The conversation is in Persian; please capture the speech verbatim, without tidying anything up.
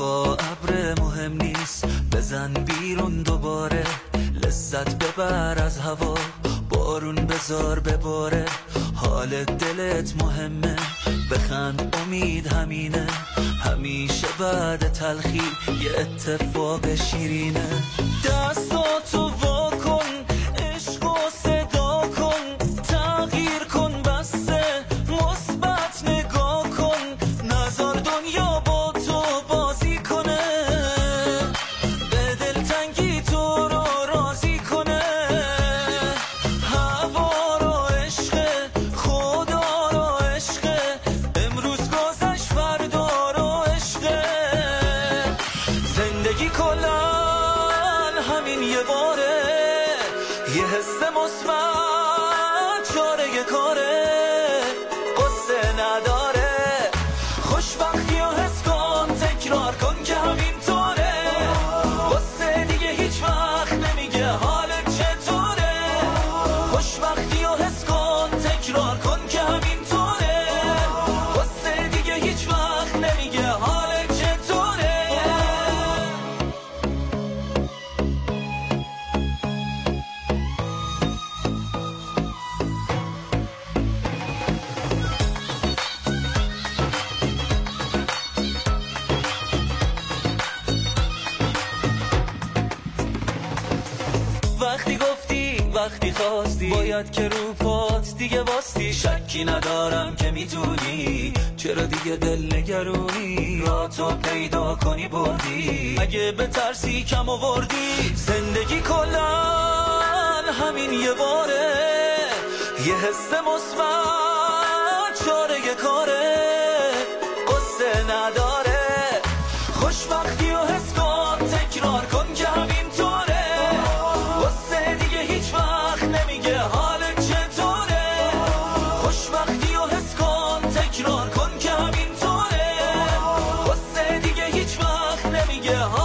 هوا ابر مهم نیست، بزن بیرون دوباره، لذت ببر از هوا، بارون بزار بباره، حال دلت مهمه، بخند امید همینه، همیشه بعد تلخی یه اتفاق شیرینه. دستاتو وا کن، عشق و صدا کن، تغییر کن بسته مثبت نگاه کن، نذار دنیا با تو بازی کنه، به دلتنگی تو رو راضی کنه. هوا رو عشق، خدا رو عشق، امروز گذشت فردا رو عشق. زندگی کلن همین یه باره، یه حس مثبت چاره کاره، قصه نداره، خوشبختی و حس کن، تکرار کن که همینطوره، قصه دیگه هیچ وقت نمیگه حالت چطوره، خوشبختی و حس کن، تکرار کن که همینطوره، قصه دیگه هیچ وقت نمیگه حالت چطوره. وقتی گفتی وقتی خواستی، باید که رو پات دیگه واستی، شکی ندارم که میتونی، چرا دیگه دل نگرونی، را تو پیدا کنی بردی، اگه به ترسی کم آوردی. زندگی کلن همین یه باره، یه حس مثبت چاره کاره، قصه نداره، خوشبختی و حس کن، تکرار کن که همینطوره، قصه دیگه هیچ وقت نمیگه حالت چطوره، خوشبختی و حس کن، تکرار کن که همینطوره، قصه دیگه هیچ وقت نمیگه حالت